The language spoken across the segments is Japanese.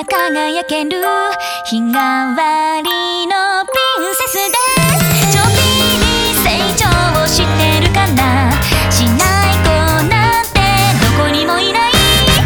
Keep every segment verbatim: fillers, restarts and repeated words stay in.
が輝ける日替わりのプリンセスです。ちょびり成長してるかな、しない子なんてどこにもいない。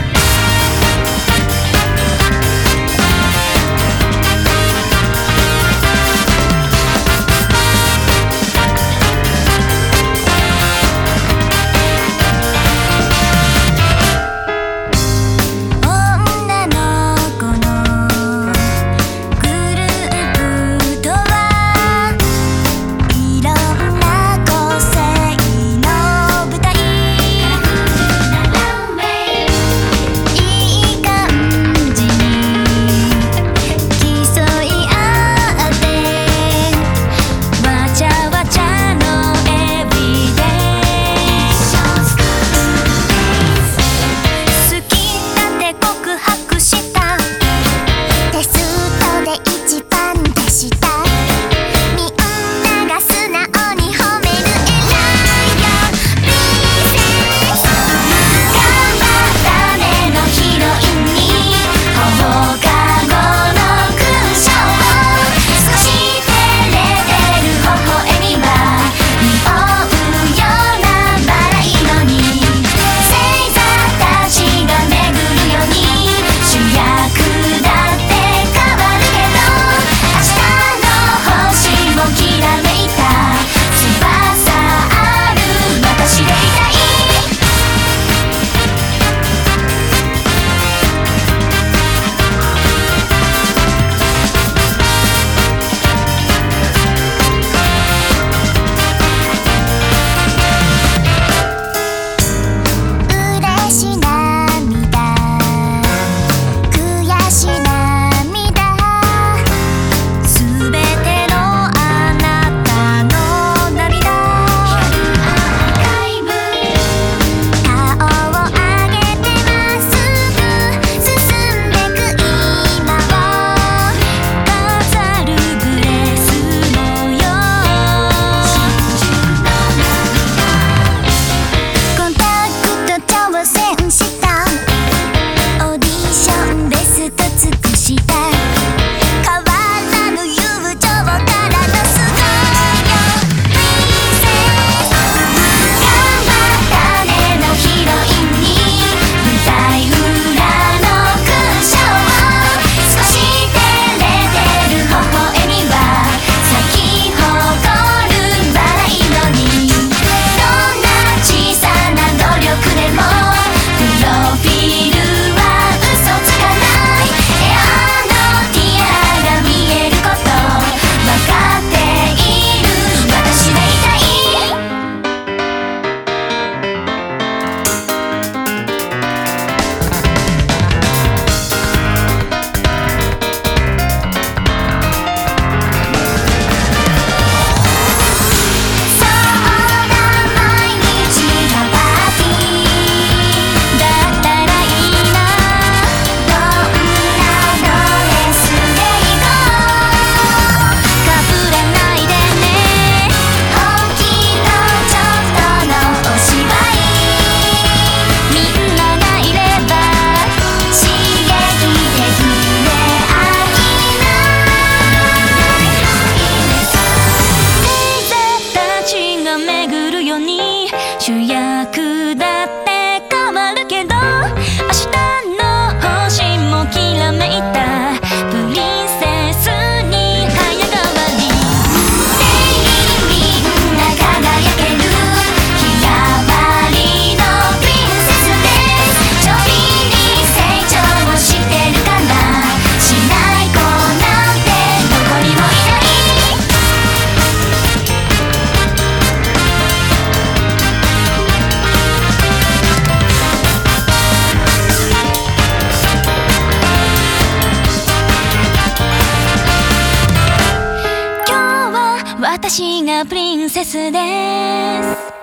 主役だって変わるけど、明日の星もきらめいたプリンセスに早変わり。みんな輝ける日替わりのプリンセスです。ちょびに成長してるかな、しない子なんてどこにもいない。私がプリンセスです。